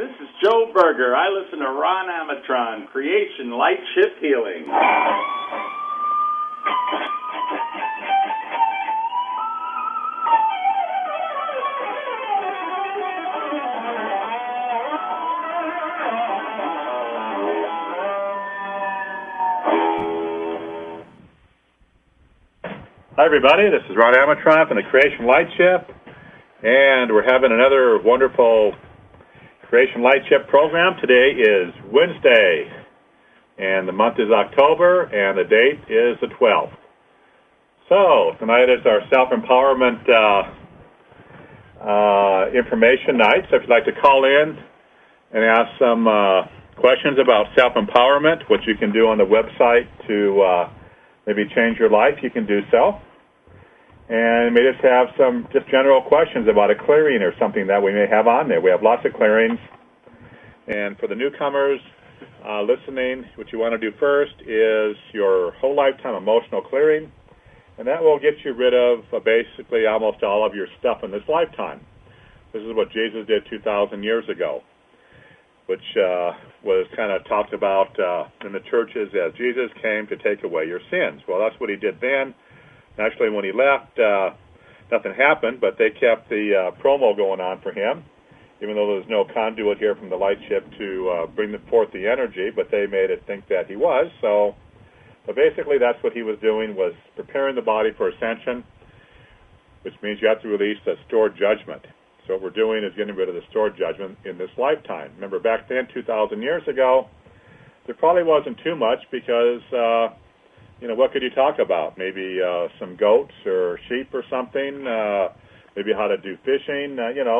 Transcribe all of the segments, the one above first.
This is Joe Berger. I listen to Ron Amatron, Creation Light Shift Healing. Hi, everybody. This is Ron Amatron from the Creation Light Shift, and we're having another wonderful Creation Light Shift program. Today is Wednesday, and the month is October, and the date is the 12th. So tonight is our self-empowerment information night. So if you'd like to call in and ask some questions about self-empowerment, what you can do on the website to maybe change your life, you can do so. And we may just have some just general questions about a clearing or something that we may have on there. We have lots of clearings. And for the newcomers listening, what you want to do first is your whole lifetime emotional clearing. And that will get you rid of basically almost all of your stuff in this lifetime. This is what Jesus did 2,000 years ago, which was kind of talked about in the churches as Jesus came to take away your sins. Well, that's what he did then. Actually, when he left, nothing happened, but they kept the promo going on for him, even though there was no conduit here from the light ship to bring forth the energy, but they made it think that he was. So, but basically that's what he was doing, was preparing the body for ascension, which means you have to release the stored judgment. So what we're doing is getting rid of the stored judgment in this lifetime. Remember, back then, 2,000 years ago, there probably wasn't too much because, what could you talk about? Maybe some goats or sheep or something, maybe how to do fishing.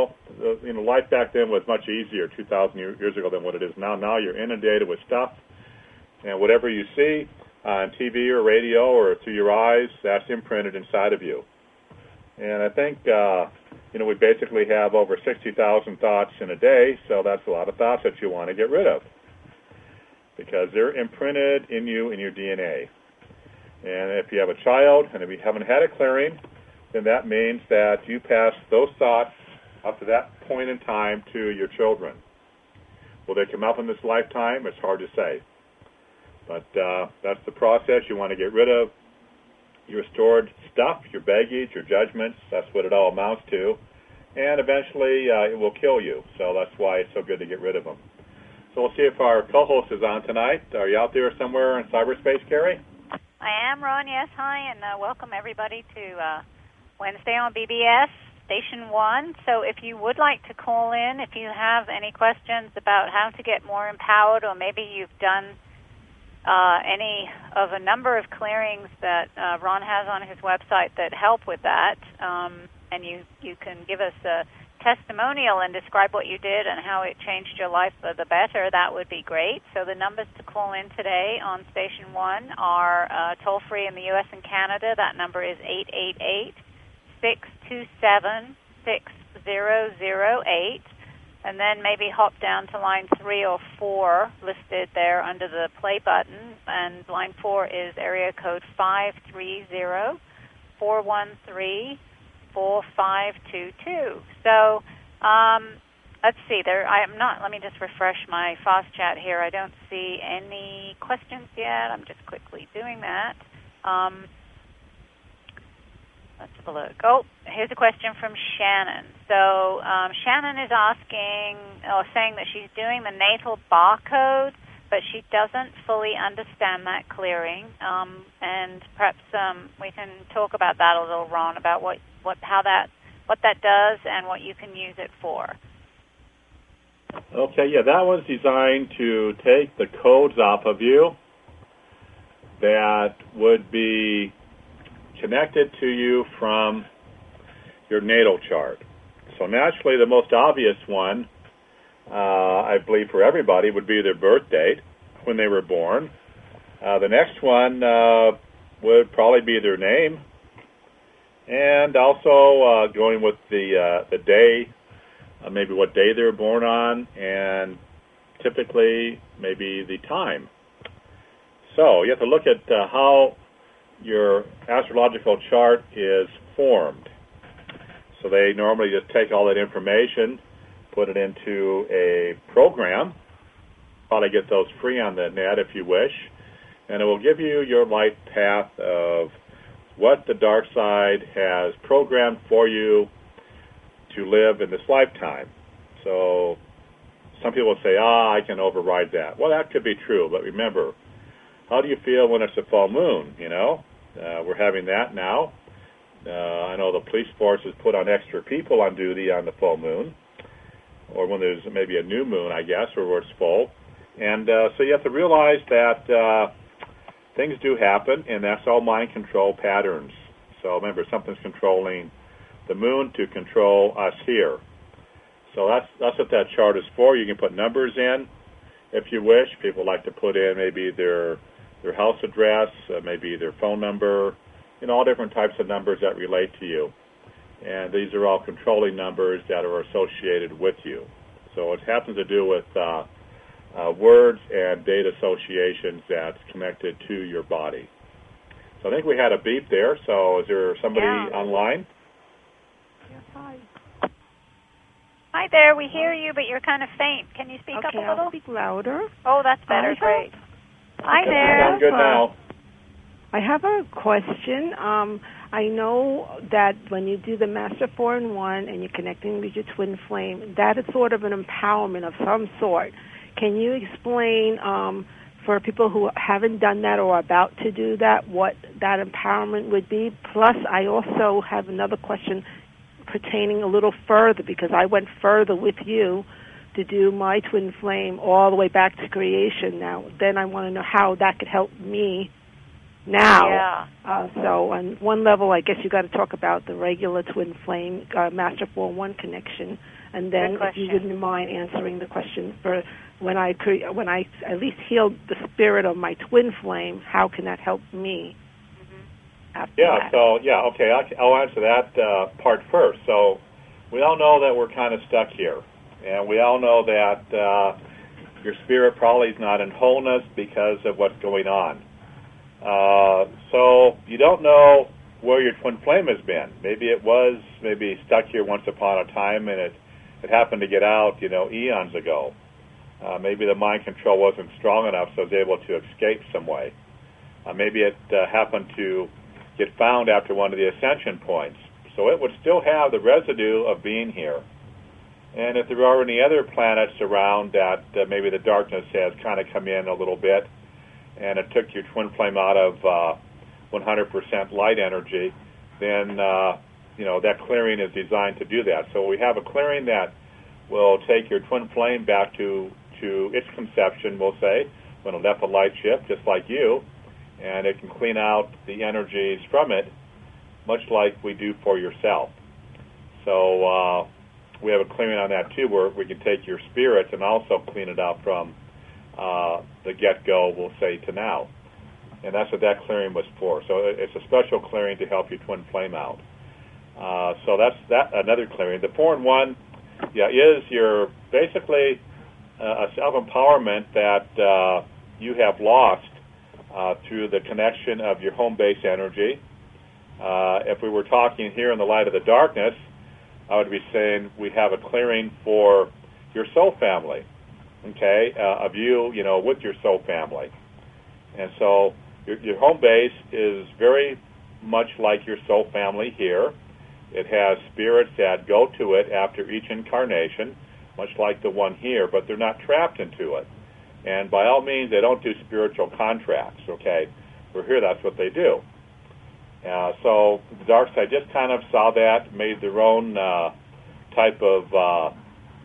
Life back then was much easier 2,000 years ago than what it is now. Now you're inundated with stuff, and whatever you see on TV or radio or through your eyes, that's imprinted inside of you. And I think we basically have over 60,000 thoughts in a day, so that's a lot of thoughts that you want to get rid of because they're imprinted in you, in your DNA. And if you have a child and if you haven't had a clearing, then that means that you pass those thoughts up to that point in time to your children. Will they come up in this lifetime? It's hard to say. But that's the process. You want to get rid of your stored stuff, your baggage, your judgments. That's what it all amounts to. And eventually it will kill you. So that's why it's so good to get rid of them. So we'll see if our co-host is on tonight. Are you out there somewhere in cyberspace, Carrie? I am, Ron. Yes, hi, and welcome everybody to Wednesday on BBS, Station 1. So if you would like to call in, if you have any questions about how to get more empowered, or maybe you've done any of a number of clearings that Ron has on his website that help with that, and you can give us a testimonial and describe what you did and how it changed your life for the better, that would be great. So the numbers to call in today on Station 1 are toll-free in the U.S. and Canada. That number is 888-627-6008. And then maybe hop down to line 3 or 4 listed there under the play button. And line 4 is area code 530-413-4522. So let's see. Let me just refresh my fast chat here. I don't see any questions yet. I'm just quickly doing that. Let's have a look. Oh, here's a question from Shannon. So Shannon is asking, or saying that she's doing the natal barcode, but she doesn't fully understand that clearing. And perhaps we can talk about that a little, Ron, about what that does and what you can use it for. Okay, yeah, that was designed to take the codes off of you that would be connected to you from your natal chart. So naturally, the most obvious one, I believe for everybody, would be their birth date, when they were born. The next one would probably be their name, and also going with the day, maybe what day they were born on, and typically maybe the time. So you have to look at how your astrological chart is formed. So they normally just take all that information, put it into a program. Probably get those free on the net if you wish. And it will give you your light path of what the dark side has programmed for you to live in this lifetime. So some people say, I can override that. Well, that could be true, but remember, how do you feel when it's a full moon, We're having that now. I know the police force has put on extra people on duty on the full moon, or when there's maybe a new moon, I guess, or where it's full. And so you have to realize that things do happen, and that's all mind control patterns. So remember, something's controlling the moon to control us here. So that's what that chart is for. You can put numbers in if you wish. People like to put in maybe their house address, maybe their phone number, all different types of numbers that relate to you. And these are all controlling numbers that are associated with you. So it happens to do with words and date associations that's connected to your body. So I think we had a beep there. So is there somebody online? Yes, hi. Hi there, we hear you, but you're kind of faint. Can you speak up a little? I'll speak louder. Oh, that's better. Great. Hi there. Sound good now. I have a question. I know that when you do the Master 4-in-1 and you're connecting with your twin flame, that is sort of an empowerment of some sort. Can you explain for people who haven't done that or are about to do that what that empowerment would be? Plus, I also have another question pertaining a little further, because I went further with you to do my twin flame all the way back to creation. Now, then I want to know how that could help me now. Yeah. So on one level, I guess you got to talk about the regular twin flame Master 4-1 connection, and then if you wouldn't mind answering the question for when I at least healed the spirit of my twin flame, how can that help me? Okay, I'll answer that part first. So we all know that we're kind of stuck here, and we all know that your spirit probably is not in wholeness because of what's going on. So you don't know where your twin flame has been. Maybe it was stuck here once upon a time, and it happened to get out, eons ago. Maybe the mind control wasn't strong enough, so it was able to escape some way. Maybe it happened to get found after one of the ascension points. So it would still have the residue of being here. And if there are any other planets around that maybe the darkness has kind of come in a little bit, and it took your twin flame out of 100% light energy, then that clearing is designed to do that. So we have a clearing that will take your twin flame back to its conception, we'll say, when it left a light ship, just like you, and it can clean out the energies from it, much like we do for yourself. So we have a clearing on that too, where we can take your spirit and also clean it out from the get-go, we'll say, to now. And that's what that clearing was for. So it's a special clearing to help your twin flame out. So that's another clearing. The 4-in-1, is your basically a self-empowerment that you have lost through the connection of your home base energy. If we were talking here in the light of the darkness, I would be saying we have a clearing for your soul family, of you, with your soul family. And so your home base is very much like your soul family here. It has spirits that go to it after each incarnation, much like the one here, but they're not trapped into it. And by all means, they don't do spiritual contracts, We're here, that's what they do. So the dark side just kind of saw that, made their own type of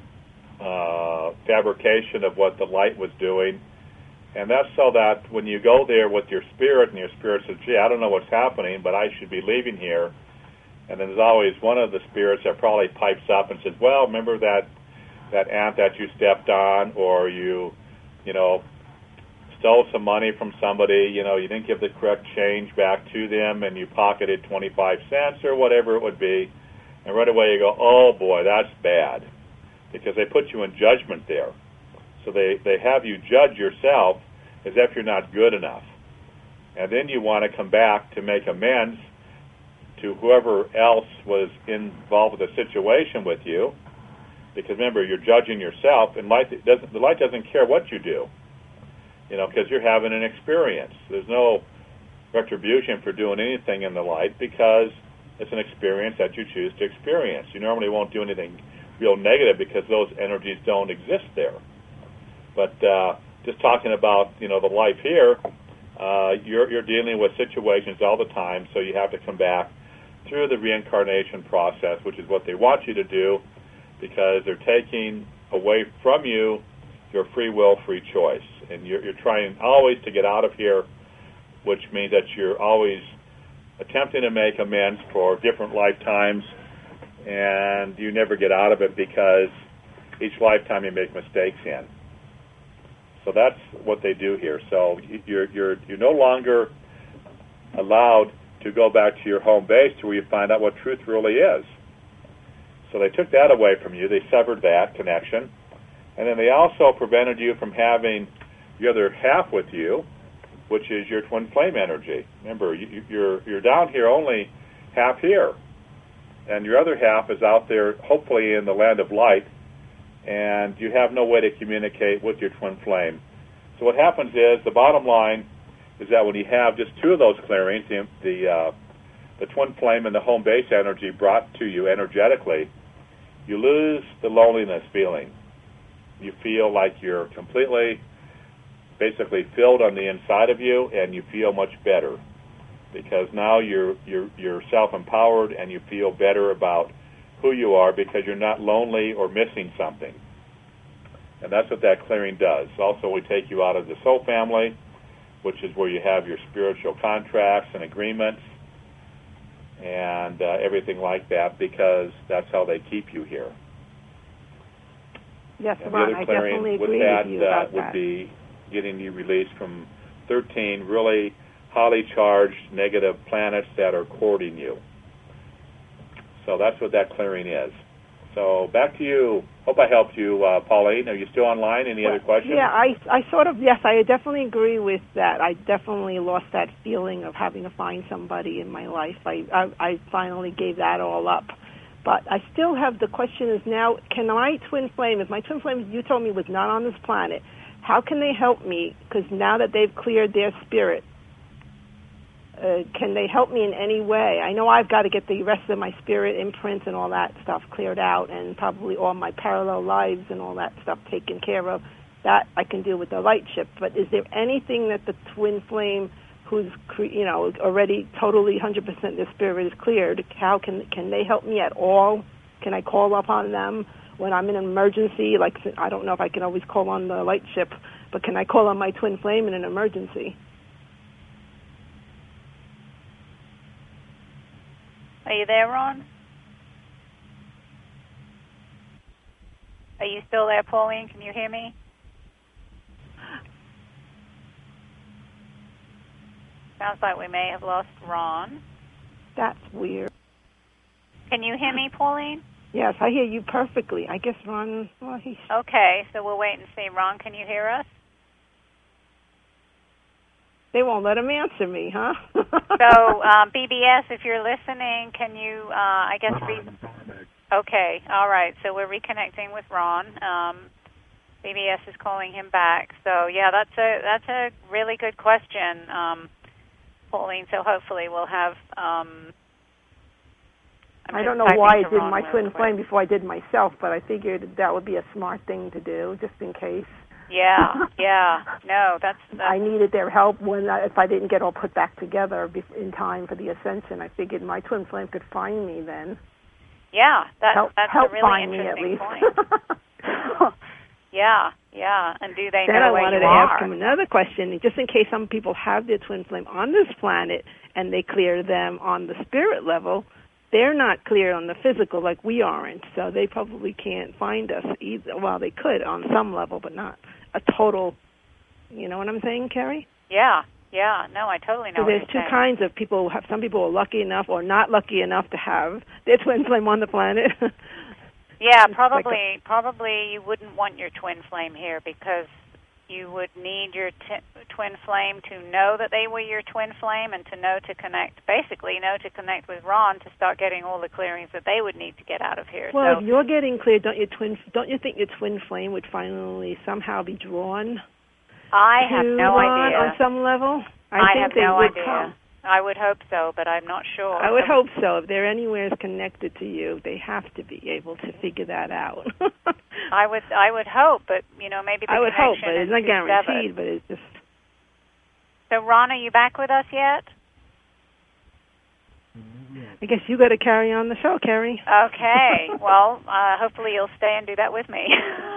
fabrication of what the light was doing. And that's so that when you go there with your spirit, and your spirit says, gee, I don't know what's happening, but I should be leaving here. And then there's always one of the spirits that probably pipes up and says, well, remember that ant that you stepped on, or you stole some money from somebody, you didn't give the correct change back to them, and you pocketed 25 cents or whatever it would be, and right away you go, oh boy, that's bad, because they put you in judgment there. So they have you judge yourself as if you're not good enough. And then you want to come back to make amends to whoever else was involved with the situation with you, Because remember, you're judging yourself, and the light doesn't care what you do, because you're having an experience. There's no retribution for doing anything in the light because it's an experience that you choose to experience. You normally won't do anything real negative because those energies don't exist there. But just talking about the life here, you're dealing with situations all the time, so you have to come back through the reincarnation process, which is what they want you to do, because they're taking away from you your free will, free choice. And you're trying always to get out of here, which means that you're always attempting to make amends for different lifetimes, and you never get out of it because each lifetime you make mistakes in. So that's what they do here. So you're no longer allowed to go back to your home base to where you find out what truth really is. So they took that away from you. They severed that connection. And then they also prevented you from having the other half with you, which is your twin flame energy. Remember, you're down here only half here. And your other half is out there, hopefully in the land of light, and you have no way to communicate with your twin flame. So what happens is, the bottom line is that when you have just two of those clearings, the twin flame and the home base energy brought to you energetically, you lose the loneliness feeling. You feel like you're completely, basically filled on the inside of you, and you feel much better because now you're self-empowered and you feel better about who you are because you're not lonely or missing something. And that's what that clearing does. Also, we take you out of the soul family, which is where you have your spiritual contracts and agreements and everything like that, because that's how they keep you here. Yes, and Ron, the other I clearing definitely with agree that, with you about would that. be getting you released from 13 really highly charged negative planets that are courting you. So that's what that clearing is. So back to you. Hope I helped you, Pauline. Are you still online? Any other questions? Yeah, I sort of, yes, I definitely agree with that. I definitely lost that feeling of having to find somebody in my life. I finally gave that all up. But I still have, the question is now, can my twin flame, if my twin flame, you told me, was not on this planet, how can they help me? Because now that they've cleared their spirit, can they help me in any way? I know I've got to get the rest of my spirit imprints and all that stuff cleared out, and probably all my parallel lives and all that stuff taken care of. That I can do with the light ship. But is there anything that the twin flame, who's already totally 100% their spirit is cleared, how can they help me at all? Can I call upon them when I'm in an emergency? Like, I don't know if I can always call on the light ship, but can I call on my twin flame in an emergency? Are you there, Ron? Are you still there, Pauline? Can you hear me? Sounds like we may have lost Ron. That's weird. Can you hear me, Pauline? Yes, I hear you perfectly. I guess Ron, well, he's... Okay, so we'll wait and see. Ron, can you hear us? They won't let him answer me, huh? So, BBS, if you're listening, can you, Okay, all right. So we're reconnecting with Ron. BBS is calling him back. So, yeah, that's a really good question, Pauline. So hopefully we'll have... I don't know why I did my twin flame before I did myself, but I figured that would be a smart thing to do, just in case. Yeah. No, that's I needed their help if I didn't get all put back together in time for the ascension. I figured my twin flame could find me then. Yeah, that's help a really find interesting me at least. point. Yeah. And do they then know I where wanted you to are? ask him another question, just in case some people have their twin flame on this planet and they clear them on the spirit level. They're not clear on the physical like we aren't, so they probably can't find us either. Well, they could on some level, but not a total, you know what I'm saying, Carrie? Yeah. No, I totally know So there's two kinds of people. Some people are lucky enough or not lucky enough to have their twin flame on the planet. Yeah, probably you wouldn't want your twin flame here because you would need your twin flame to know that they were your twin flame and to know to connect, basically know to connect with Ron to start getting all the clearings that they would need to get out of here. Well, so, if you're getting clear, don't you think your twin flame would finally somehow be drawn? I have no Ron idea. On some level? I think have they no would idea. Come. I would hope so, but I'm not sure. I would hope so. If they're anywhere connected to you, they have to be able to figure that out. I would hope, but maybe the I would hope, connection but it's is not too guaranteed. severed. But it's just. So, Ron, are you back with us yet? I guess you got to carry on the show, Carrie. Okay. Well, hopefully you'll stay and do that with me.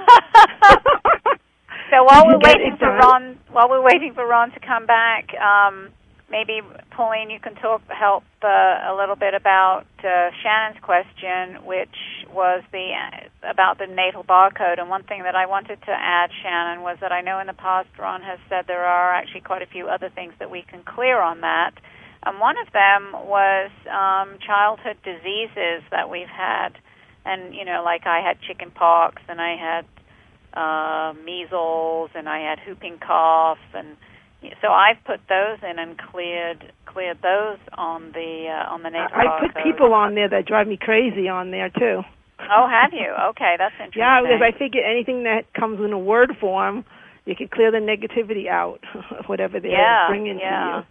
So while we're waiting for Ron to come back, maybe Pauline, you can help a little bit about Shannon's question, which was about the natal barcode. And one thing that I wanted to add, Shannon, was that I know in the past Ron has said there are actually quite a few other things that we can clear on that. And one of them was childhood diseases that we've had. And, like I had chicken pox and I had measles and I had whooping cough, and so I've put those in and cleared those on the natal barcode. I put people on there that drive me crazy on there too. Oh, have you? Okay, that's interesting. Yeah, because I figure anything that comes in a word form, you can clear the negativity out, whatever they're bringing to you.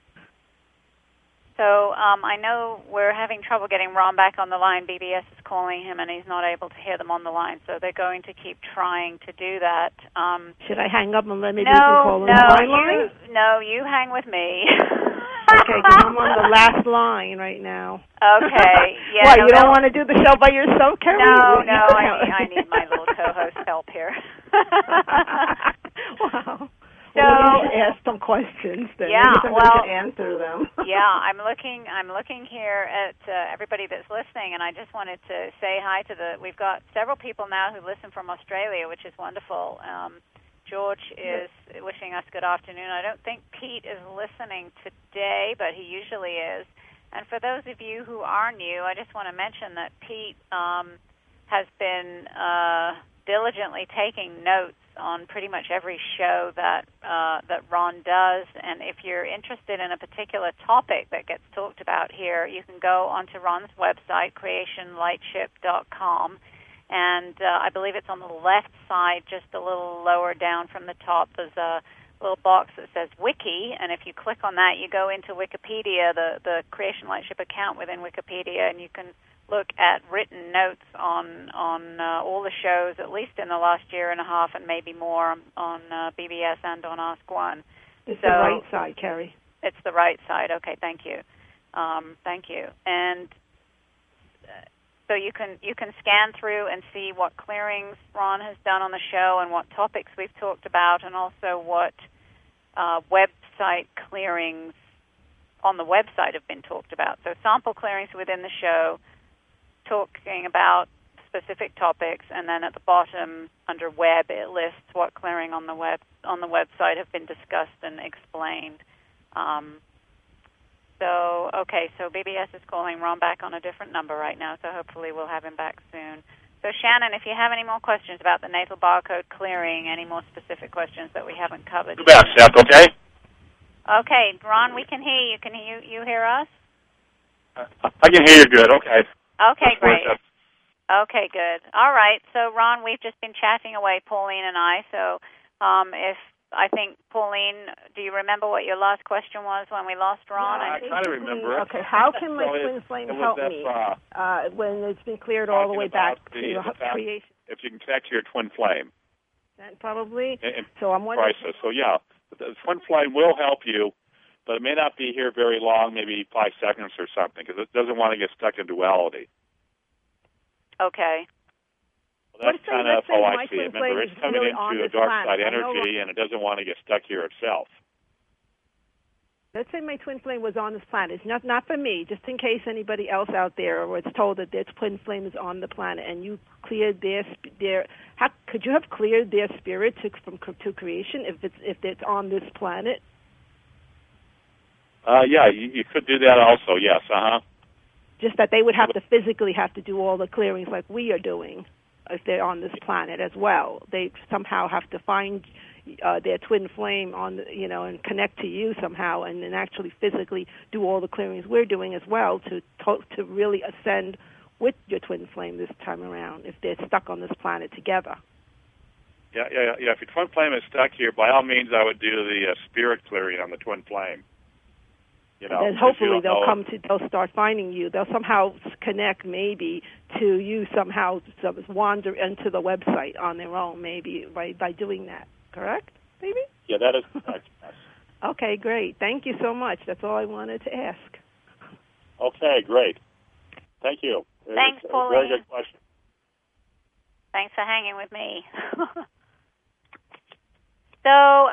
So I know we're having trouble getting Ron back on the line. BBS is calling him, and he's not able to hear them on the line, so they're going to keep trying to do that. Should I hang up and let maybe you can call on my line? No, you hang with me. Okay, because I'm on the last line right now. Okay. Yeah. What, you don't want to do the show by yourself, Carrie? No, I need my little co-host help here. Wow. So, well, we should ask some questions. Then maybe somebody can answer them. Yeah, I'm looking here at everybody that's listening, and I just wanted to say hi to we've got several people now who listen from Australia, which is wonderful. George is wishing us good afternoon. I don't think Pete is listening today, but he usually is. And for those of you who are new, I just want to mention that Pete has been diligently taking notes on pretty much every show that Ron does. And if you're interested in a particular topic that gets talked about here, you can go onto Ron's website, creationlightship.com. And I believe it's on the left side, just a little lower down from the top. There's a little box that says Wiki, and if you click on that, you go into Wikipedia, the Creation Lightship account within Wikipedia, and you can look at written notes on all the shows, at least in the last year and a half, and maybe more on BBS and on Ask One. It's the right side, Carrie. It's the right side. Okay, thank you. Thank you. And so you can scan through and see what clearings Ron has done on the show and what topics we've talked about, and also what website clearings on the website have been talked about. So sample clearings within the show, talking about specific topics, and then at the bottom under web it lists what clearing on the website have been discussed and explained. So BBS is calling Ron back on a different number right now, so hopefully we'll have him back soon. So Shannon, if you have any more questions about the natal barcode clearing, any more specific questions that we haven't covered. You're back, Seth, okay? Okay, Ron, we can hear you. Can you hear us? I can hear you good, okay. Okay, great. Okay, good. All right. So, Ron, we've just been chatting away, Pauline and I. So, I think, Pauline, do you remember what your last question was when we lost Ron? I kind of remember. Okay, how can my twin flame help me when it's been cleared all the way back to creation? If you can connect to your twin flame. That probably. So I'm wondering. Crisis. So, yeah, the twin flame will help you, but it may not be here very long, maybe 5 seconds or something, because it doesn't want to get stuck in duality. Okay. Well, that's kind of how I see it. Remember, it's coming into the dark side energy, and it doesn't want to get stuck here itself. Let's say my twin flame was on this planet. It's not for me, just in case anybody else out there was told that their twin flame is on the planet, and you cleared could you have cleared their spirit to creation if it's on this planet? Yeah, you could do that also, yes, Just that they would have to physically have to do all the clearings like we are doing if they're on this planet as well. They somehow have to find their twin flame on, and connect to you somehow, and then actually physically do all the clearings we're doing as well to really ascend with your twin flame this time around if they're stuck on this planet together. Yeah. If your twin flame is stuck here, by all means, I would do the spirit clearing on the twin flame. And hopefully they'll start finding you. They'll somehow connect maybe to you somehow, wander into the website on their own maybe by doing that. Correct? Maybe? Yeah, that is correct. Yes. Okay, great. Thank you so much. That's all I wanted to ask. Okay, great. Thank you. Thanks, Pauline. Very good question. Thanks for hanging with me. So,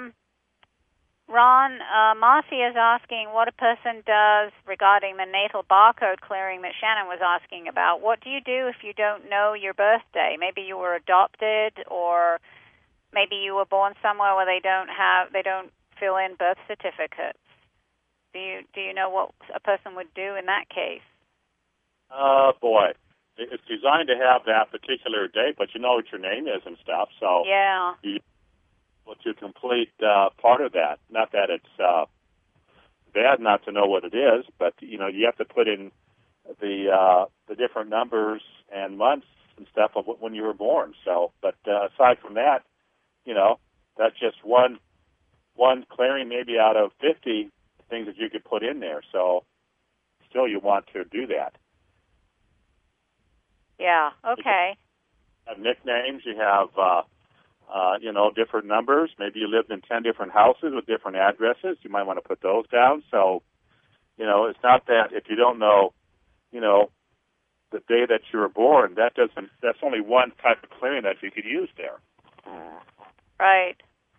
Ron, Marcy is asking what a person does regarding the natal barcode clearing that Shannon was asking about. What do you do if you don't know your birthday? Maybe you were adopted, or maybe you were born somewhere where they don't fill in birth certificates. Do you know what a person would do in that case? Boy, it's designed to have that particular date, but you know what your name is and stuff. So yeah. To complete part of that. Not that it's bad not to know what it is, but you have to put in the different numbers and months and stuff of when you were born. So, but aside from that, that's just one clearing maybe out of 50 things that you could put in there. So, still, you want to do that. Yeah. Okay. You have nicknames. You have. Different numbers. Maybe you lived in 10 different houses with different addresses. You might want to put those down. So, it's not that if you don't know, the day that you were born, that's only one type of clearing that you could use there. Right.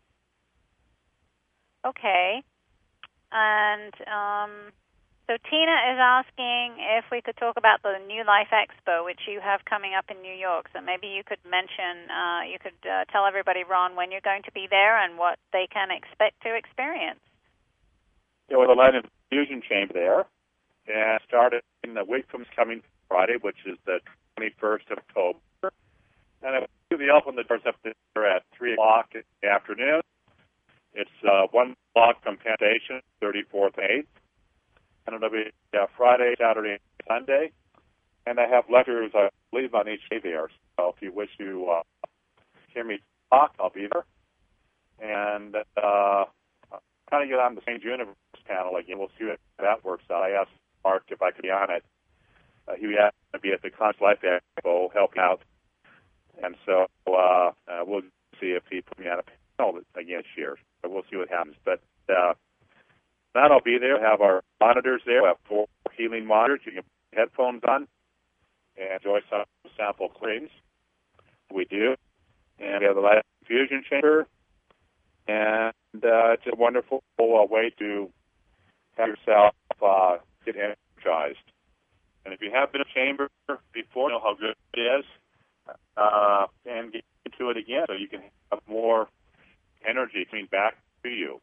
Okay. And so Tina is asking if we could talk about the New Life Expo, which you have coming up in New York. So maybe you could mention, tell everybody, Ron, when you're going to be there and what they can expect to experience. Yeah, well, the Light Infusion Chamber there, and started in the week from coming Friday, which is the 21st of October. And it will be open the doors up there at 3 o'clock in the afternoon. It's 1 block from Penn Station, 34th and 8th. And it'll be Friday, Saturday, and Sunday. And I have lectures, I believe, on each day there. So if you wish to hear me talk, I'll be there. And kind of get on the St. Universe panel again. We'll see how that works out. I asked Mark if I could be on it. He would have to be at the Conscious Life Expo helping out. And so we'll see if he put me on a panel again this year. So we'll see what happens. But then I'll be there. We'll have our monitors there. We'll have 4 healing monitors. You can put headphones on and enjoy some sample cleanings. We do. And we have the Light Infusion Chamber. And it's a wonderful way to have yourself get energized. And if you have been in a chamber before, you know how good it is. And get into it again so you can have more energy coming back to you.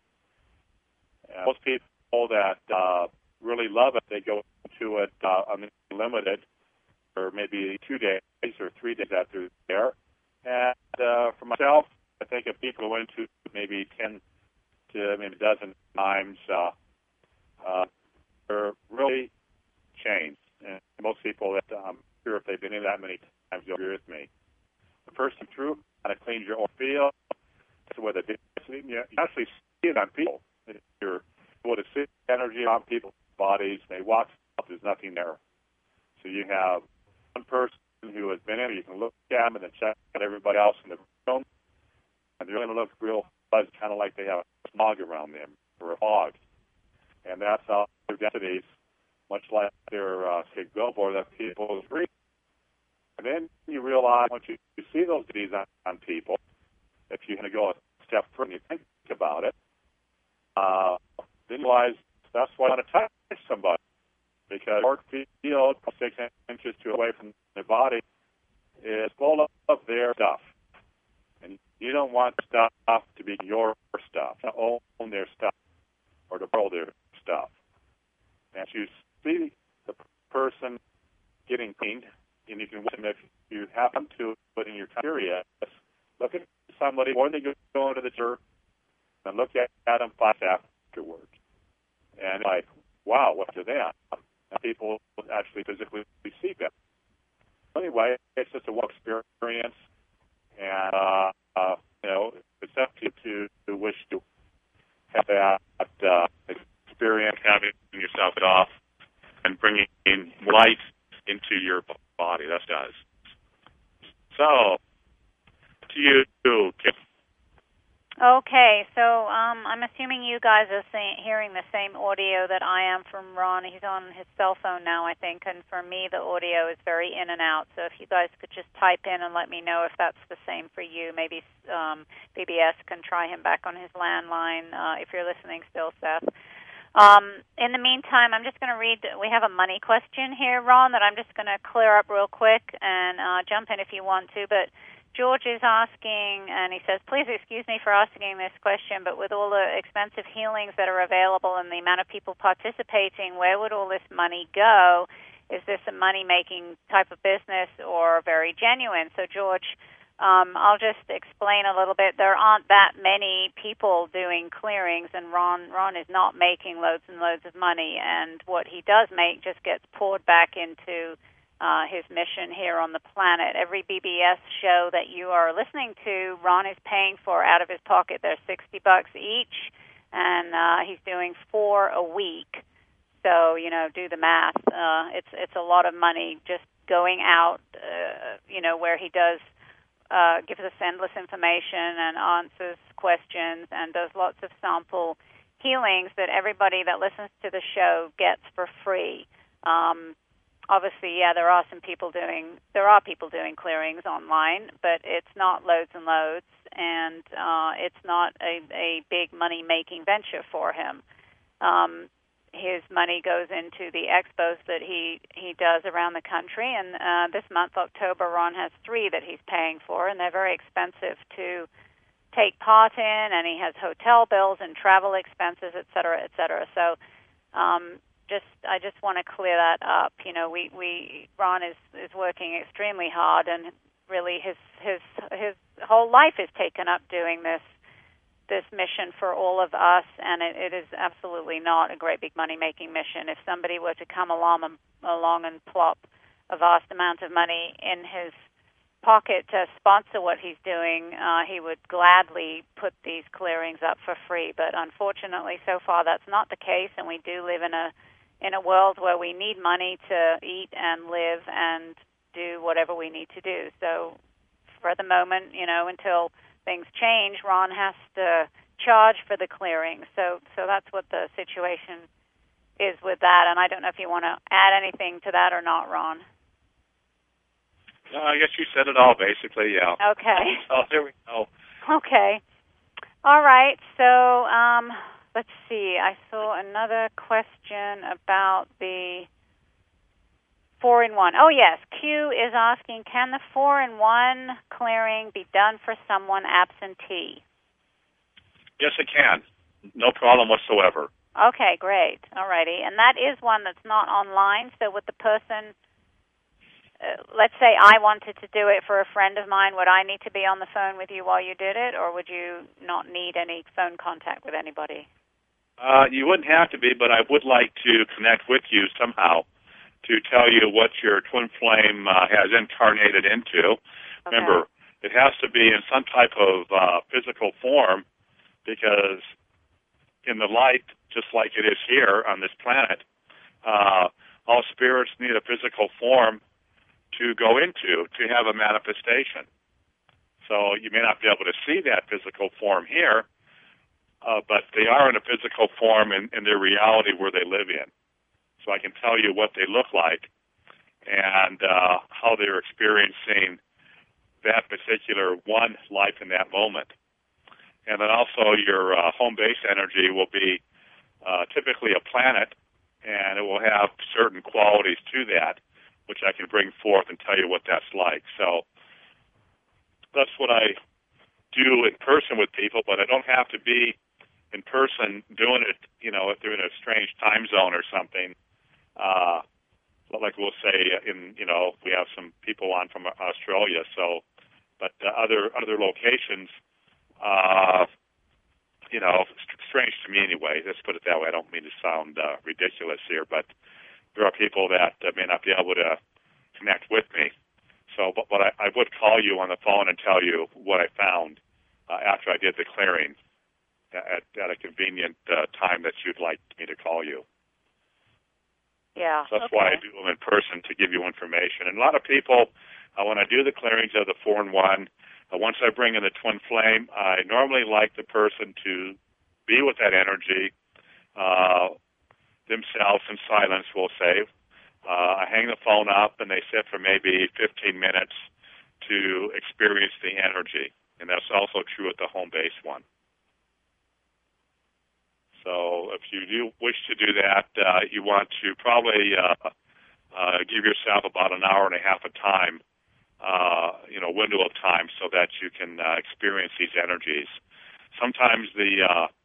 Most people that really love it, they go into it unlimited for maybe 2 days or 3 days after there. And for myself, I think if people go into maybe 10 to maybe a dozen times, they're really changed. And most people that I'm sure if they've been in that many times, you'll agree with me. The first time through, kind of cleans your own field. That's what it is. You actually see it on people. You're able to see energy on people's bodies. They walk up, there's nothing there. So you have one person who has been in, you can look at them and then check out everybody else in the room. And they're going to look real fuzzy, kind of like they have a smog around them or a fog. And that's how their densities, much like their billboard that people read. And then you realize once you see those densities on people, if you're going to go a step further and you think about it, then you realize that's why I want to touch somebody. Because your field, 6 inches away from their body, is full of their stuff. And you don't want stuff to be your stuff, to own their stuff, or to borrow their stuff. And you see the person getting cleaned, and you can watch them if you happen to put in your criteria. Look at somebody when they go into the church and look at them 5 afterwards. And like, wow, what's to that? And people actually physically see them. Anyway, it's just a one experience, and it's up to wish to have that experience, having yourself off, and bringing light into your body. That does. So, to you, Kim. Okay, so I'm assuming you guys are hearing the same audio that I am from Ron. He's on his cell phone now, I think, and for me the audio is very in and out. So if you guys could just type in and let me know if that's the same for you. Maybe BBS can try him back on his landline if you're listening still, Seth. In the meantime, I'm just going to read, we have a money question here, Ron, that I'm just going to clear up real quick and jump in if you want to, but George is asking, and he says, please excuse me for asking this question, but with all the expensive healings that are available and the amount of people participating, where would all this money go? Is this a money-making type of business or very genuine? So, George, I'll just explain a little bit. There aren't that many people doing clearings, and Ron is not making loads and loads of money, and what he does make just gets poured back into his mission here on the planet. Every BBS show that you are listening to, Ron is paying for out of his pocket. They're $60 each, and he's doing 4 a week. So, do the math. It's a lot of money just going out, where he does gives us endless information and answers questions and does lots of sample healings that everybody that listens to the show gets for free. Obviously, there are people doing clearings online, but it's not loads and loads, and it's not a big money-making venture for him. His money goes into the expos that he does around the country, and this month, October, Ron has 3 that he's paying for, and they're very expensive to take part in, and he has hotel bills and travel expenses, et cetera, et cetera. So, I just want to clear that up. Ron is working extremely hard, and really his whole life is taken up doing this mission for all of us, and it is absolutely not a great big money-making mission. If somebody were to come along and plop a vast amount of money in his pocket to sponsor what he's doing, he would gladly put these clearings up for free. But unfortunately, so far that's not the case, and we do live in a world where we need money to eat and live and do whatever we need to do. So for the moment, until things change, Ron has to charge for the clearing. So that's what the situation is with that. And I don't know if you want to add anything to that or not, Ron. No, I guess you said it all, basically, yeah. Okay. Oh, there we go. Okay. All right. So let's see. I saw another question about the 4-in-1. Oh, yes. Q is asking, can the 4-in-1 clearing be done for someone absentee? Yes, it can. No problem whatsoever. Okay, great. All righty. And that is one that's not online. So would the person, let's say I wanted to do it for a friend of mine, would I need to be on the phone with you while you did it, or would you not need any phone contact with anybody? You wouldn't have to be, but I would like to connect with you somehow to tell you what your twin flame has incarnated into. Okay. Remember, it has to be in some type of physical form, because in the light, just like it is here on this planet, all spirits need a physical form to go into, to have a manifestation. So you may not be able to see that physical form here, but they are in a physical form in their reality where they live in. So I can tell you what they look like and how they're experiencing that particular one life in that moment. And then also your home base energy will be typically a planet, and it will have certain qualities to that, which I can bring forth and tell you what that's like. So that's what I do in person with people, but I don't have to be in person doing it, if they're in a strange time zone or something. Like we'll say, we have some people on from Australia, so But other locations, strange to me anyway. Let's put it that way. I don't mean to sound ridiculous here, but there are people that may not be able to connect with me. So, but I would call you on the phone and tell you what I found after I did the clearing at a convenient time that you'd like me to call you. Yeah. So that's why I do them in person, to give you information. And a lot of people, when I do the clearings of the 4-in-1, once I bring in the twin flame, I normally like the person to be with that energy themselves in silence, we'll say. I hang the phone up, and they sit for maybe 15 minutes to experience the energy. And that's also true with the home base one. So if you do wish to do that, you want to probably give yourself about an hour and a half of time, window of time, so that you can experience these energies. Sometimes the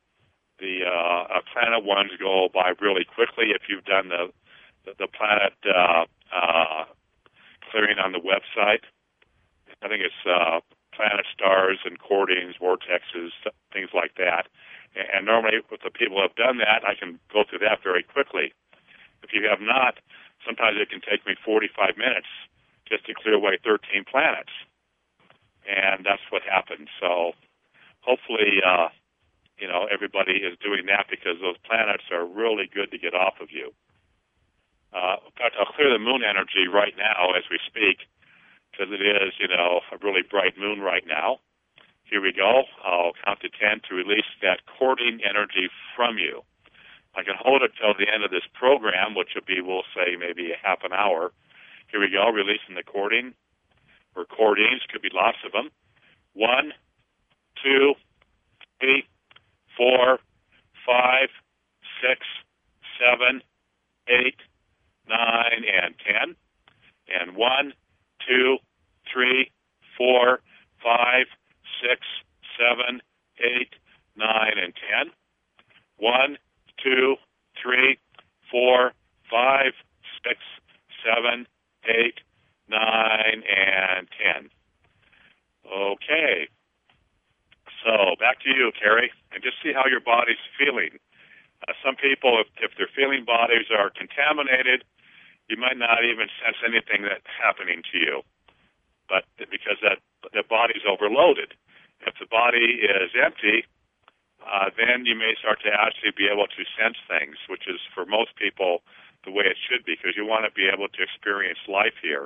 planet ones go by really quickly if you've done the planet clearing on the website. I think it's planet stars and chordings, vortexes, things like that. And normally, with the people who have done that, I can go through that very quickly. If you have not, sometimes it can take me 45 minutes just to clear away 13 planets. And that's what happens. So hopefully, everybody is doing that, because those planets are really good to get off of you. In fact, I'll clear the moon energy right now as we speak, because it is, a really bright moon right now. Here we go. I'll count to 10 to release that cording energy from you. I can hold it till the end of this program, which will be, we'll say, maybe a half an hour. Here we go, releasing the cording, or cordings, could be lots of them. 1, 2, 3, 4, 5, 6, 7, 8, 9, and 10. And 1, 2, 3, 4, 5, 6, 7, 8, 9, and 10. 1, 2, 3, 4, 5, 6, 7, 8, 9, and 10. Okay. So back to you, Carrie, and just see how your body's feeling. Some people, if their feeling bodies are contaminated, you might not even sense anything that's happening to you, but because the body's overloaded. If the body is empty, then you may start to actually be able to sense things, which is, for most people, the way it should be, because you want to be able to experience life here.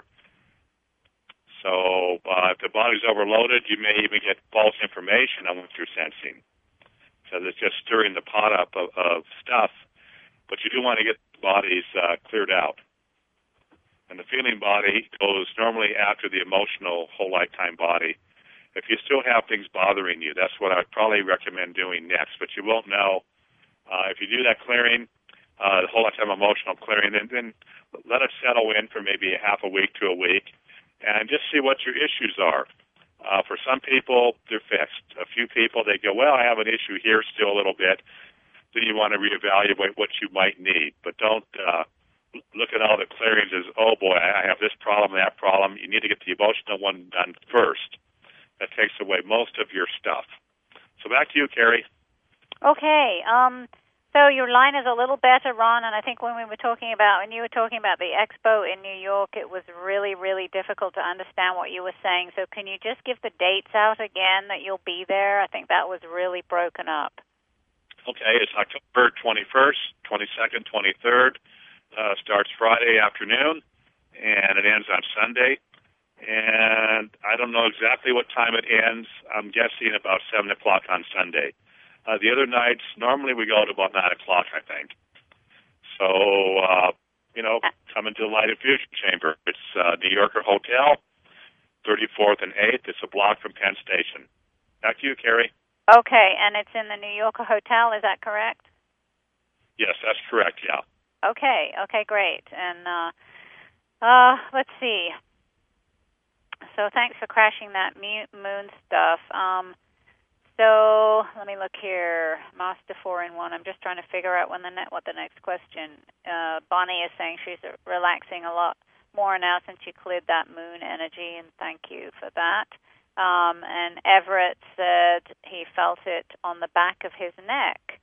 So if the body's overloaded, you may even get false information on what you're sensing. So it's just stirring the pot up of stuff, but you do want to get the bodies cleared out. And the feeling body goes normally after the emotional whole lifetime body. If you still have things bothering you, that's what I'd probably recommend doing next, but you won't know. If you do that clearing, the whole lifetime emotional clearing, and then let it settle in for maybe a half a week to a week, and just see what your issues are. For some people, they're fixed. A few people, they go, well, I have an issue here still a little bit. Then you want to reevaluate what you might need. But don't look at all the clearings as, oh, boy, I have this problem, that problem. You need to get the emotional one done first. That takes away most of your stuff. So back to you, Carrie. Okay. So your line is a little better, Ron, and I think when you were talking about the expo in New York, it was really, really difficult to understand what you were saying. So can you just give the dates out again that you'll be there? I think that was really broken up. Okay, it's October 21st, 22nd, 23rd. Starts Friday afternoon, and it ends on Sunday. And I don't know exactly what time it ends. I'm guessing about 7 o'clock on Sunday. The other nights, normally we go to about 9 o'clock, I think. So, come into the Light Infusion Chamber. It's New Yorker Hotel, 34th and 8th. It's a block from Penn Station. Back to you, Carrie. Okay, and it's in the New Yorker Hotel, is that correct? Yes, that's correct, yeah. Okay, great. And let's see. So thanks for crashing that moon stuff. So let me look here. Master 4-in-1. I'm just trying to figure out what the next question. Bonnie is saying she's relaxing a lot more now since you cleared that moon energy, and thank you for that. And Everett said he felt it on the back of his neck.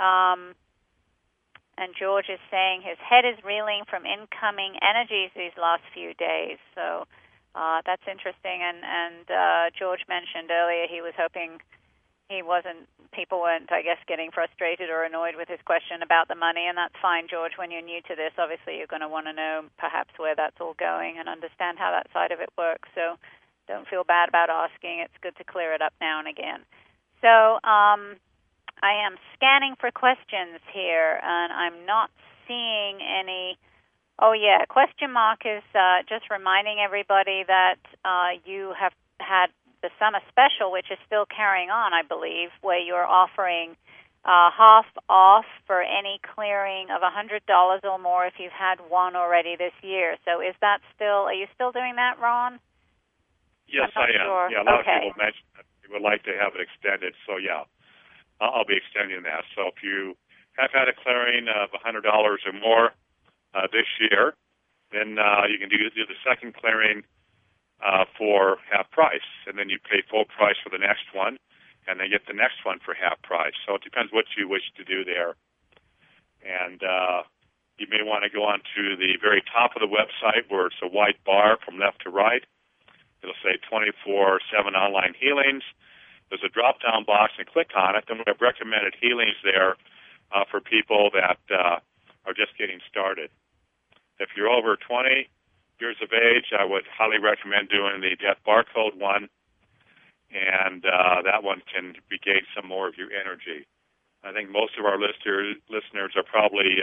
And George is saying his head is reeling from incoming energies these last few days. So that's interesting. And George mentioned earlier he was hoping people weren't, I guess, getting frustrated or annoyed with his question about the money, and that's fine, George. When you're new to this, obviously you're going to want to know perhaps where that's all going and understand how that side of it works. So don't feel bad about asking. It's good to clear it up now and again. So I am scanning for questions here, and I'm not seeing any. Oh, yeah, question mark is just reminding everybody that you have had the summer special, which is still carrying on, I believe, where you're offering half off for any clearing of $100 or more if you've had one already this year. So is that still, are you still doing that, Ron? Yes, I am. Sure. Yeah, a lot of people mentioned that they would like to have it extended, so yeah, I'll be extending that. So if you have had a clearing of $100 or more this year, then you can do the second clearing for half price, and then you pay full price for the next one, and then get the next one for half price. So it depends what you wish to do there. And you may want to go on to the very top of the website where it's a white bar from left to right. It'll say 24/7 online healings. There's a drop-down box, and click on it. Then we have recommended healings there for people that are just getting started. If you're over 20 years of age, I would highly recommend doing the Death Barcode one, and that one can regain some more of your energy. I think most of our listeners are probably,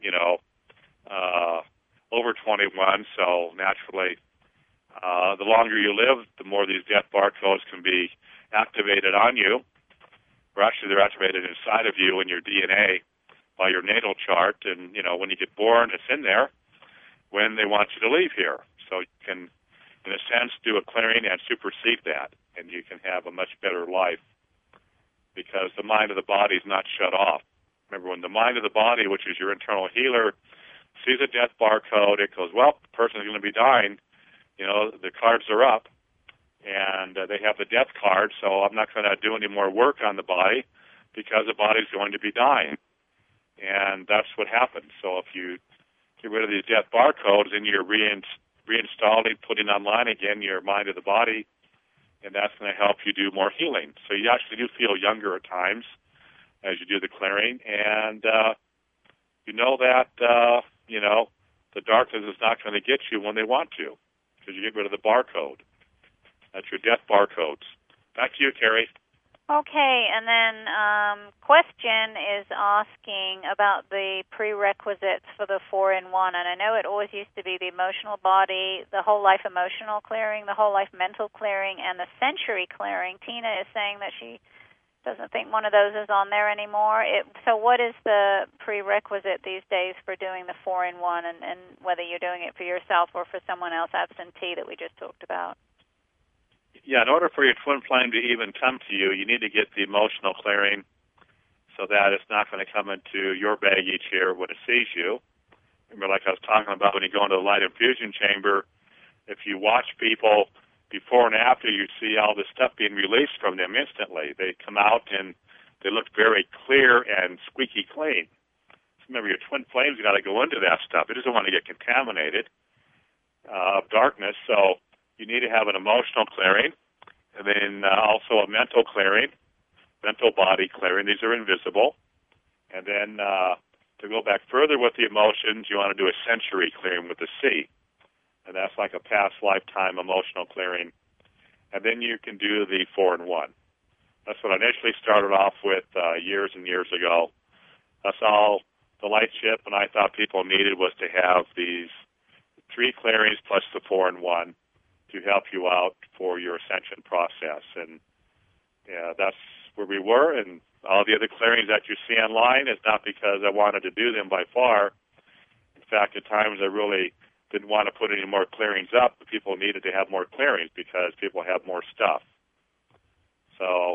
over 21, so naturally, the longer you live, the more these Death Barcodes can be activated on you. Or actually, they're activated inside of you in your DNA by your natal chart, and, when you get born, it's in there when they want you to leave here. So you can, in a sense, do a clearing and supersede that, and you can have a much better life because the mind of the body is not shut off. Remember, when the mind of the body, which is your internal healer, sees a Death Barcode, it goes, well, the person is going to be dying. The cards are up, and they have the death card, so I'm not going to do any more work on the body because the body's going to be dying. And that's what happens. So if you get rid of these Death Barcodes, and you're reinstalling, putting online again your mind of the body, and that's going to help you do more healing. So you actually do feel younger at times as you do the clearing, and you know that, the darkness is not going to get you when they want to because you get rid of the barcode. That's your Death Barcodes. Back to you, Carrie. Okay, and then question is asking about the prerequisites for the 4-in-1, and I know it always used to be the emotional body, the whole life emotional clearing, the whole life mental clearing, and the century clearing. Tina is saying that she doesn't think one of those is on there anymore. So what is the prerequisite these days for doing the 4-in-1, and whether you're doing it for yourself or for someone else absentee that we just talked about? Yeah, in order for your twin flame to even come to you, you need to get the emotional clearing so that it's not going to come into your baggage here when it sees you. Remember, like I was talking about when you go into the light infusion chamber, if you watch people before and after, you see all this stuff being released from them instantly. They come out and they look very clear and squeaky clean. So remember, your twin flame's got to go into that stuff. It doesn't want to get contaminated of darkness, so you need to have an emotional clearing, and then also a mental clearing, mental body clearing. These are invisible. And then to go back further with the emotions, you want to do a sensory clearing with the C. And that's like a past lifetime emotional clearing. And then you can do the 4-in-1. That's what I initially started off with years and years ago. That's all the light ship and I thought people needed was to have these 3 clearings plus the 4-in-1. To help you out for your ascension process. And that's where we were, and all the other clearings that you see online is not because I wanted to do them by far. In fact, at times I really didn't want to put any more clearings up, but people needed to have more clearings because people have more stuff. So,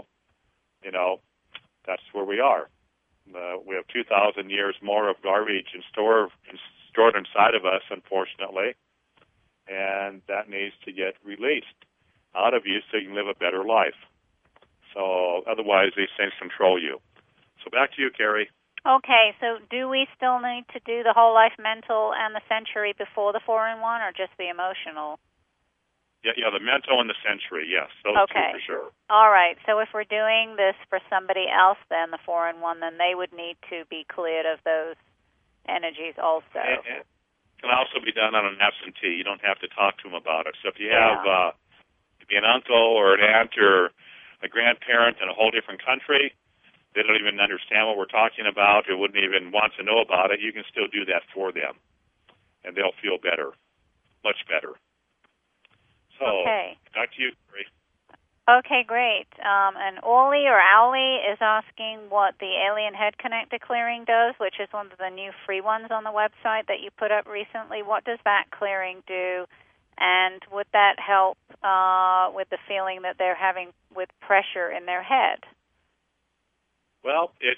that's where we are. We have 2,000 years more of garbage stored inside of us, unfortunately. And that needs to get released. out of you so you can live a better life. So otherwise, these things control you. So back to you, Carrie. Okay, so do we still need to do the whole life mental and the century before the 4-in-1, or just the emotional? Yeah, the mental and the century, yes, those okay. two for sure. All right, so if we're doing this for somebody else, then the 4-in-1, then they would need to be cleared of those energies also. And it can also be done on an absentee. You don't have to talk to them about it. So if you have maybe an uncle or an aunt or a grandparent in a whole different country, they don't even understand what we're talking about or wouldn't even want to know about it, you can still do that for them, and they'll feel better, much better. So, back to you, Gary. Okay, great. And Orly or Owly is asking what the Alien Head Connector clearing does, which is one of the new free ones on the website that you put up recently. What does that clearing do, and would that help with the feeling that they're having with pressure in their head? Well, it's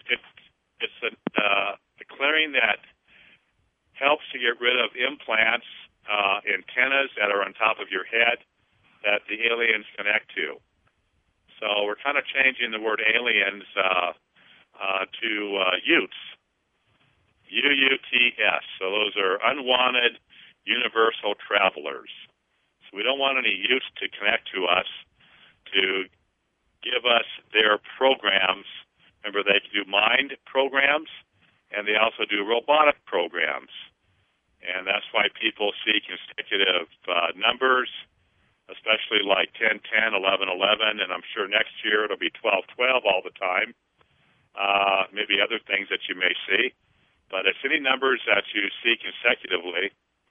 a clearing that helps to get rid of implants, antennas that are on top of your head that the aliens connect to. So we're kind of changing the word aliens to Utes, UUTS. So those are unwanted universal travelers. So we don't want any Utes to connect to us to give us their programs. Remember, they do mind programs, and they also do robotic programs. And that's why people see consecutive numbers, especially like 10, 10, 11, 11, and I'm sure next year it'll be 12, 12 all the time. Maybe other things that you may see. But it's any numbers that you see consecutively.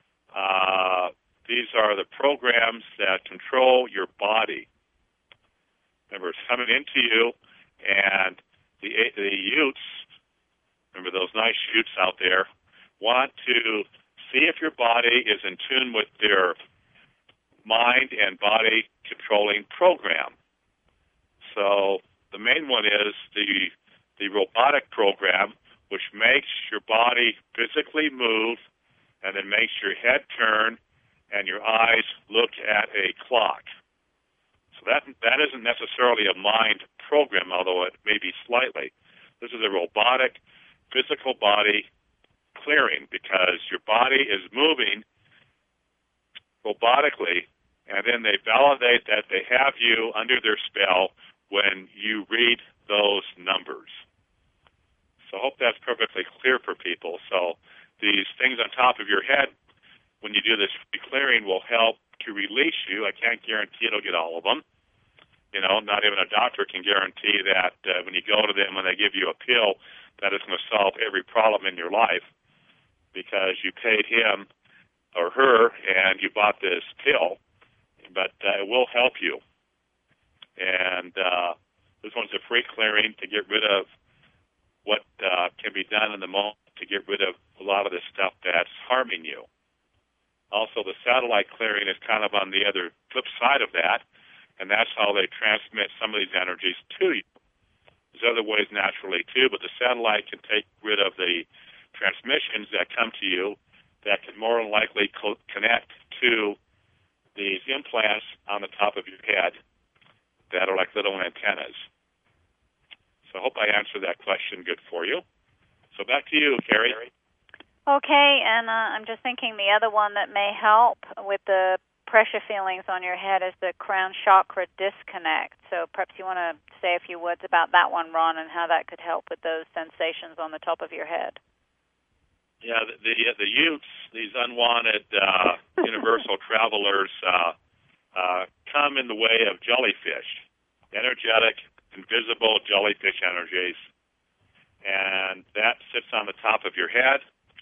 These are the programs that control your body. Remember, it's coming into you, and the Utes, remember those nice Utes out there, want to see if your body is in tune with their mind and body controlling program. So the main one is the robotic program, which makes your body physically move and then makes your head turn and your eyes look at a clock. So that isn't necessarily a mind program, although it may be slightly. This is a robotic, physical body clearing because your body is moving robotically, and then they validate that they have you under their spell when you read those numbers. So I hope that's perfectly clear for people. So these things on top of your head, when you do this clearing, will help to release you. I can't guarantee it'll get all of them. You know, not even a doctor can guarantee that when you go to them, when they give you a pill, that it's going to solve every problem in your life because you paid him or her and you bought this pill, but it will help you. And this one's a free clearing to get rid of what can be done in the moment to get rid of a lot of the stuff that's harming you. Also, the satellite clearing is kind of on the other flip side of that, and that's how they transmit some of these energies to you. There's other ways naturally, too, but the satellite can take rid of the transmissions that come to you that can more than likely connect to these implants on the top of your head that are like little antennas. So I hope I answered that question good for you. So back to you, Carrie. Okay, and I'm just thinking the other one that may help with the pressure feelings on your head is the crown chakra disconnect. So perhaps you want to say a few words about that one, Ron, and how that could help with those sensations on the top of your head. Yeah, the Utes, these unwanted universal travelers, come in the way of jellyfish, energetic, invisible jellyfish energies. And that sits on the top of your head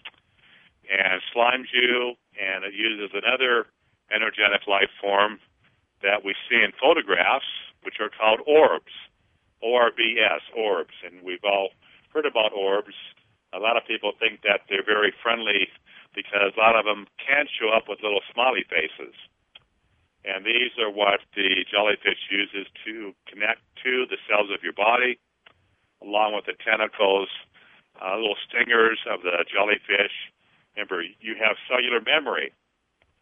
and slimes you, and it uses another energetic life form that we see in photographs, which are called orbs, ORBS, orbs. And we've all heard about orbs. A lot of people think that they're very friendly because a lot of them can show up with little smiley faces. And these are what the jellyfish uses to connect to the cells of your body, along with the tentacles, little stingers of the jellyfish. Remember, you have cellular memory.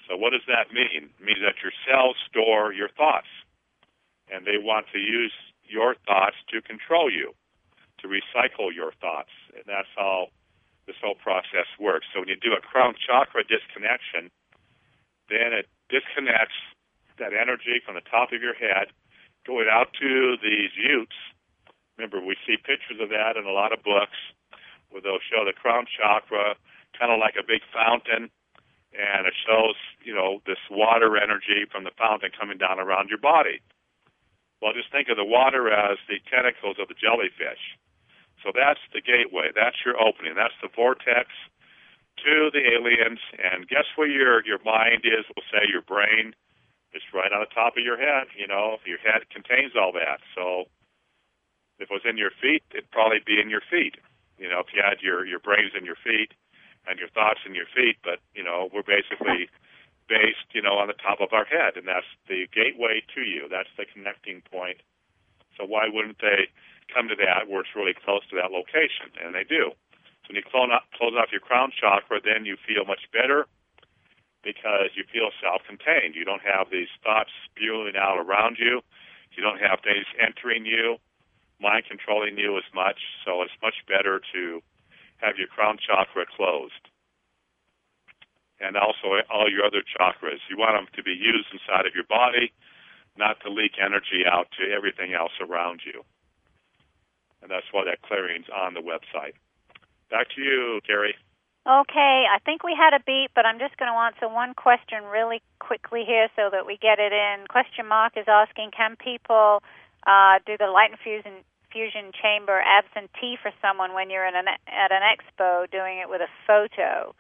So what does that mean? It means that your cells store your thoughts, and they want to use your thoughts to control you, to recycle your thoughts. And that's how this whole process works. So when you do a crown chakra disconnection, then it disconnects that energy from the top of your head going out to these utes. Remember, we see pictures of that in a lot of books where they'll show the crown chakra kind of like a big fountain, and it shows, this water energy from the fountain coming down around your body. Well, just think of the water as the tentacles of the jellyfish. So that's the gateway. That's your opening. That's the vortex to the aliens. And guess where your mind is? We'll say your brain. It's right on the top of your head. Your head contains all that. So if it was in your feet, it'd probably be in your feet. If you had your brains in your feet and your thoughts in your feet, but, we're basically based, on the top of our head, and that's the gateway to you. That's the connecting point. So why wouldn't they come to that where it's really close to that location? And they do. So when you close off your crown chakra, then you feel much better because you feel self-contained. You don't have these thoughts spewing out around you. You don't have things entering you, mind controlling you as much. So it's much better to have your crown chakra closed. And also all your other chakras. You want them to be used inside of your body, not to leak energy out to everything else around you. And that's why that clearing's on the website. Back to you, Carrie. Okay, I think we had a beep, but I'm just going to answer one question really quickly here so that we get it in. Question Mark is asking, can people do the light infusion chamber absentee for someone when you're at an expo doing it with a photo?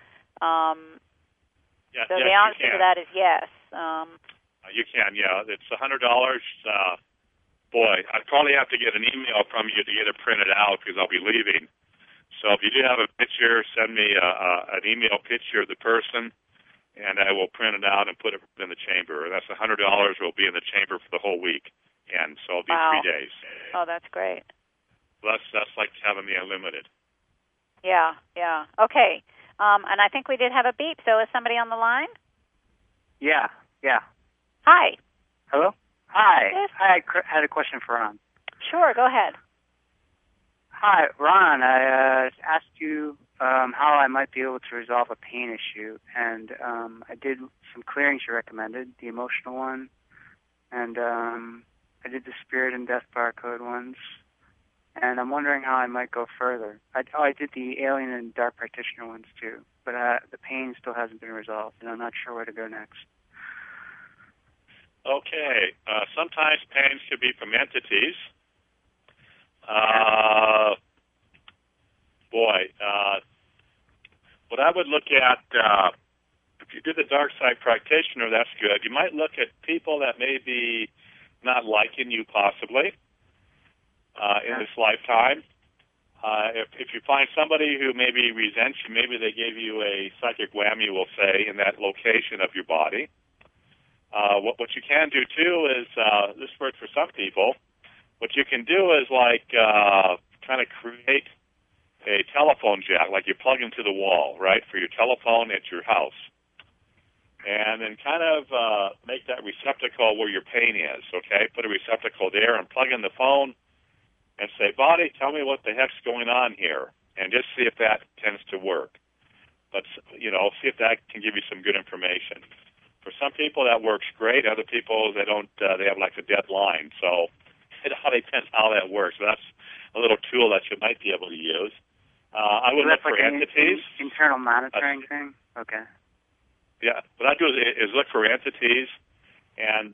So the answer to that is yes. You can, yeah. It's $100. Boy, I'd probably have to get an email from you to get it printed out because I'll be leaving. So if you do have a picture, send me an email picture of the person, and I will print it out and put it in the chamber. That's $100. Will be in the chamber for the whole week, and so it'll be 3 days. Oh, that's great. That's like having the unlimited. Yeah. Okay. And I think we did have a beep, so is somebody on the line? Yeah. Hi. Hello? Hi. Yes. I had a question for Ron. Sure, go ahead. Hi, Ron. I asked you how I might be able to resolve a pain issue, and I did some clearings you recommended, the emotional one, and I did the spirit and death barcode ones. And I'm wondering how I might go further. I did the alien and dark practitioner ones too, but the pain still hasn't been resolved, and I'm not sure where to go next. Okay. Sometimes pains could be from entities. What I would look at, if you did the dark side practitioner, that's good. You might look at people that may be not liking you possibly. In this lifetime. If you find somebody who maybe resents you, maybe they gave you a psychic whammy, we'll say, in that location of your body. What you can do, too, is, this works for some people, what you can do is kind of create a telephone jack, like you plug into the wall, right, for your telephone at your house. And then kind of make that receptacle where your pain is, okay? Put a receptacle there and plug in the phone, and say, body, tell me what the heck's going on here, and just see if that tends to work. But, see if that can give you some good information. For some people, that works great. Other people, they don't. They have like a dead line. So it all depends how that works. But that's a little tool that you might be able to use. I would look for entities. Internal monitoring thing? Okay. Yeah. What I do is look for entities, and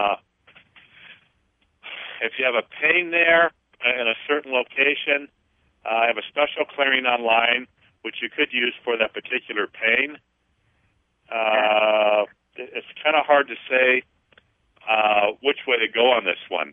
if you have a pain there, in a certain location, I have a special clearing online, which you could use for that particular pain. It's kind of hard to say which way to go on this one.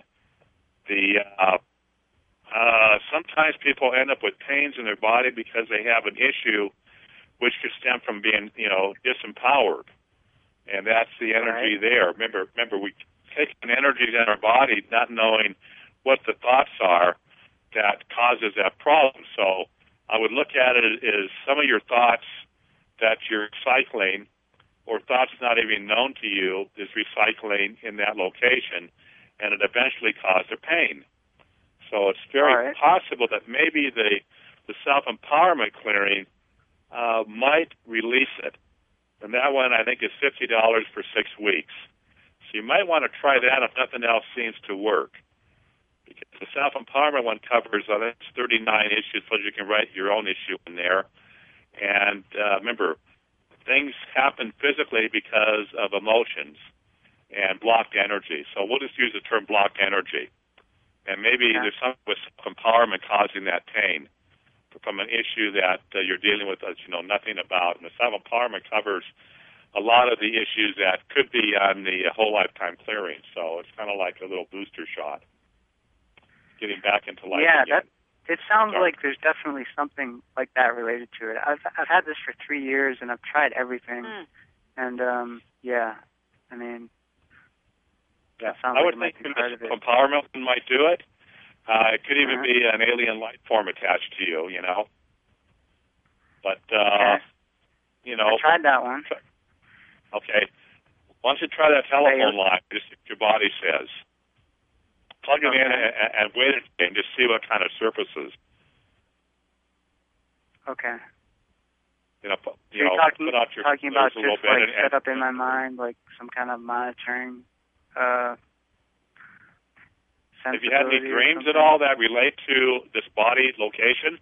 Sometimes people end up with pains in their body because they have an issue which could stem from being, disempowered. And that's the energy there. Remember, we take an energy in our body not knowing what the thoughts are that causes that problem. So I would look at it as some of your thoughts that you're cycling or thoughts not even known to you is recycling in that location, and it eventually causes pain. So it's very possible that maybe the self-empowerment clearing might release it. And that one, I think, is $50 for 6 weeks. So you might want to try that if nothing else seems to work. Because the self-empowerment one covers, I think, 39 issues, so you can write your own issue in there. And remember, things happen physically because of emotions and blocked energy. So we'll just use the term blocked energy. And maybe there's something with self-empowerment causing that pain from an issue that you're dealing with that you know nothing about. And the self-empowerment covers a lot of the issues that could be on the whole lifetime clearing. So it's kind of like a little booster shot, getting back into life again. It sounds like there's definitely something like that related to it. I've had this for 3 years, and I've tried everything. And, I mean, that sounds I like would think the empowerment might do it. It could even be an alien life form attached to you, you know. But, you know. I tried that one. Okay. Once you try that telephone line, just see what your body says. Plug it in and wait and just see what kind of surfaces. Okay. You know, put out your talking about just like set up in my mind, like some kind of monitoring. Have you had any dreams at all that relate to this body location?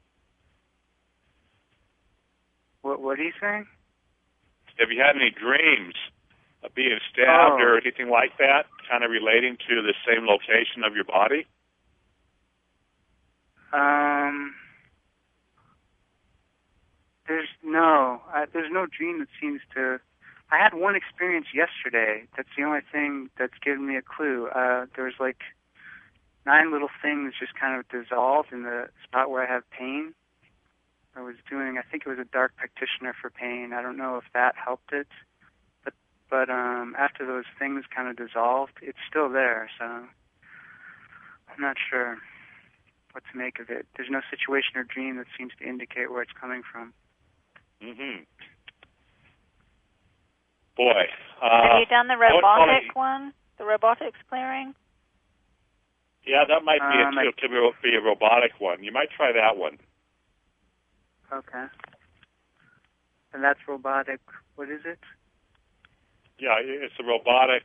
What are you saying? Have you had any dreams of being stabbed or anything like that, kind of relating to the same location of your body? There's no dream that seems to. I had one experience yesterday. That's the only thing that's given me a clue. There was like 9 little things just kind of dissolved in the spot where I have pain. I think it was a dark practitioner for pain. I don't know if that helped it. But after those things kind of dissolved, it's still there, so I'm not sure what to make of it. There's no situation or dream that seems to indicate where it's coming from. Mm-hmm. Boy. Have you done the robotic one? The robotics clearing? Yeah, that might be it, too. It could be a robotic one. You might try that one. Okay. And that's robotic. What is it? Yeah, it's a robotic,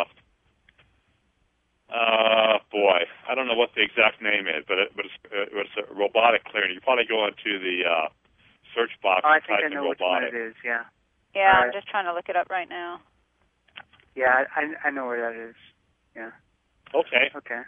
boy, I don't know what the exact name is, but it's a robotic clearing. You probably go into the search box and type in robotic. I know which one it is, yeah. Yeah, I'm just trying to look it up right now. Yeah, I know where that is, yeah. Okay.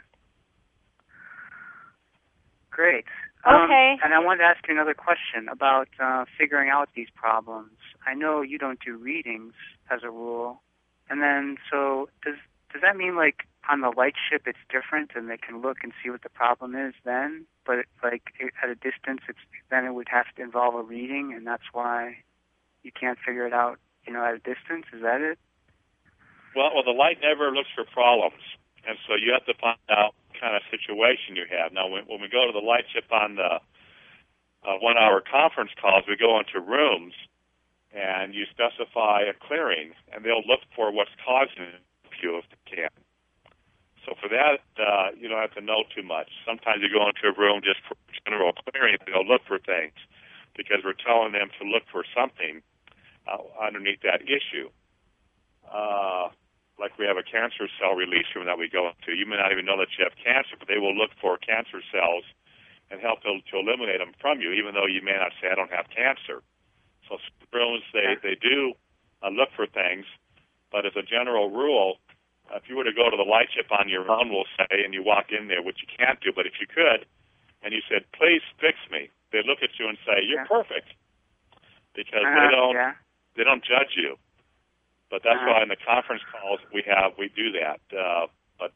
Great. Okay. And I wanted to ask you another question about figuring out these problems. I know you don't do readings as a rule, and then so does that mean like on the light ship it's different and they can look and see what the problem is then, but like at a distance then it would have to involve a reading, and that's why you can't figure it out, at a distance? Is that it? Well, the light never looks for problems, and so you have to find out what kind of situation you have. Now, when we go to the light ship on the 1-hour conference calls, we go into rooms, and you specify a clearing, and they'll look for what's causing you if they can. So for that, you don't have to know too much. Sometimes you go into a room just for general clearing, and they'll look for things because we're telling them to look for something underneath that issue. Like we have a cancer cell release room that we go into. You may not even know that you have cancer, but they will look for cancer cells and help to eliminate them from you, even though you may not say, I don't have cancer. So rooms, they do look for things, but as a general rule, if you were to go to the light ship on your own, we'll say, and you walk in there, which you can't do, but if you could, and you said, please fix me, they look at you and say, you're perfect, because they don't judge you. But that's why in the conference calls we do that. But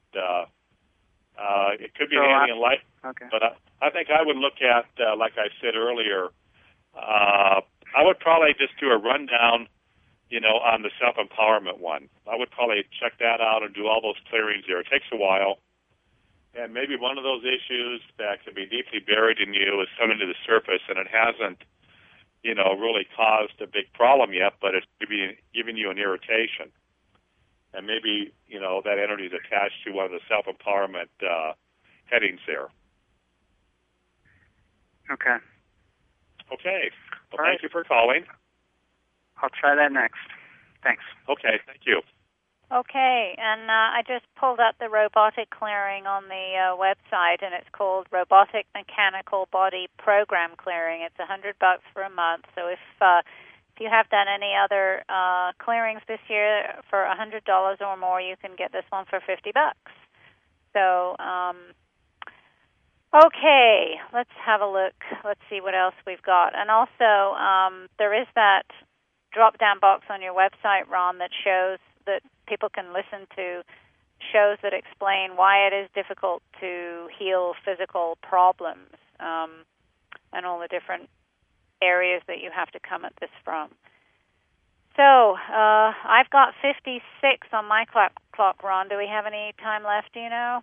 it could be handy in life. Okay. But I think I would look at, like I said earlier, I would probably just do a rundown, on the self-empowerment one. I would probably check that out and do all those clearings there. It takes a while. And maybe one of those issues that could be deeply buried in you is coming to the surface, and it hasn't, really caused a big problem yet, but it's giving you an irritation. And maybe, that energy is attached to one of the self-empowerment headings there. Okay. Okay. Well, All thank you for calling. I'll try that next. Thanks. Okay, thank you. Okay, and I just pulled up the robotic clearing on the website, and it's called Robotic Mechanical Body Program Clearing. It's $100 for a month. So if you have done any other clearings this year for $100 or more, you can get this one for $50. So, okay, let's have a look. Let's see what else we've got. And also, there is that drop-down box on your website, Ron, that shows that people can listen to shows that explain why it is difficult to heal physical problems and all the different areas that you have to come at this from. So I've got 56 on my clock, Ron. Do we have any time left, do you know?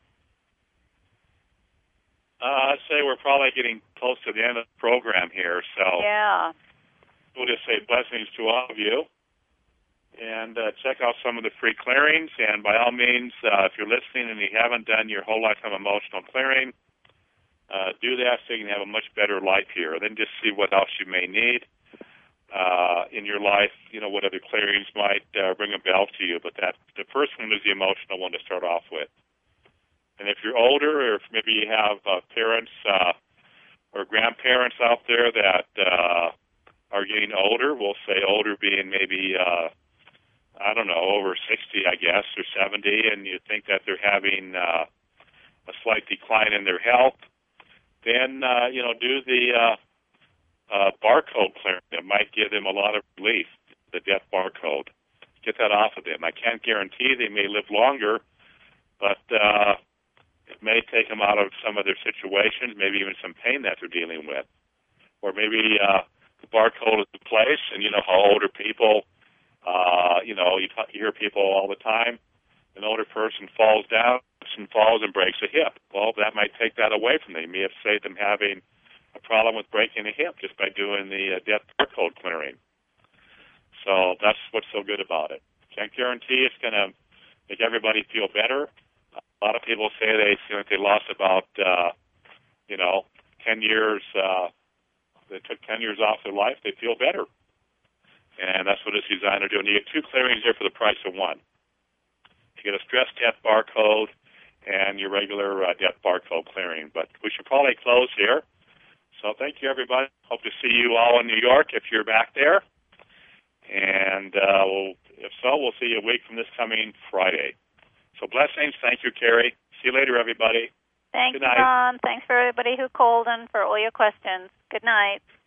I'd say we're probably getting close to the end of the program here, so yeah. We'll just say blessings to all of you. And check out some of the free clearings. And by all means, if you're listening and you haven't done your whole lifetime emotional clearing, do that so you can have a much better life here. Then just see what else you may need in your life, what other clearings might ring a bell to you. But the first one is the emotional one to start off with. And if you're older, or if maybe you have parents or grandparents out there that are getting older, we'll say older being maybe over 60, I guess, or 70, and you think that they're having a slight decline in their health, then, do the barcode clearing. It might give them a lot of relief, the death barcode. Get that off of them. I can't guarantee they may live longer, but it may take them out of some of their situations, maybe even some pain that they're dealing with. Or maybe the barcode is in place, and you know how older people, you hear people all the time, an older person falls down and falls and breaks a hip. Well, that might take that away from them. It may have saved them having a problem with breaking a hip just by doing the death barcode clearing. So that's what's so good about it. Can't guarantee it's going to make everybody feel better. A lot of people say they feel like they lost about, 10 years. They took 10 years off their life. They feel better. And that's what it's designed to do. And you get two clearings there for the price of one. You get a stress death barcode and your regular death barcode clearing. But we should probably close here. So thank you, everybody. Hope to see you all in New York if you're back there. And if so, we'll see you a week from this coming Friday. So blessings. Thank you, Carrie. See you later, everybody. Thank Good you, night. Ron. Thanks for everybody who called and for all your questions. Good night.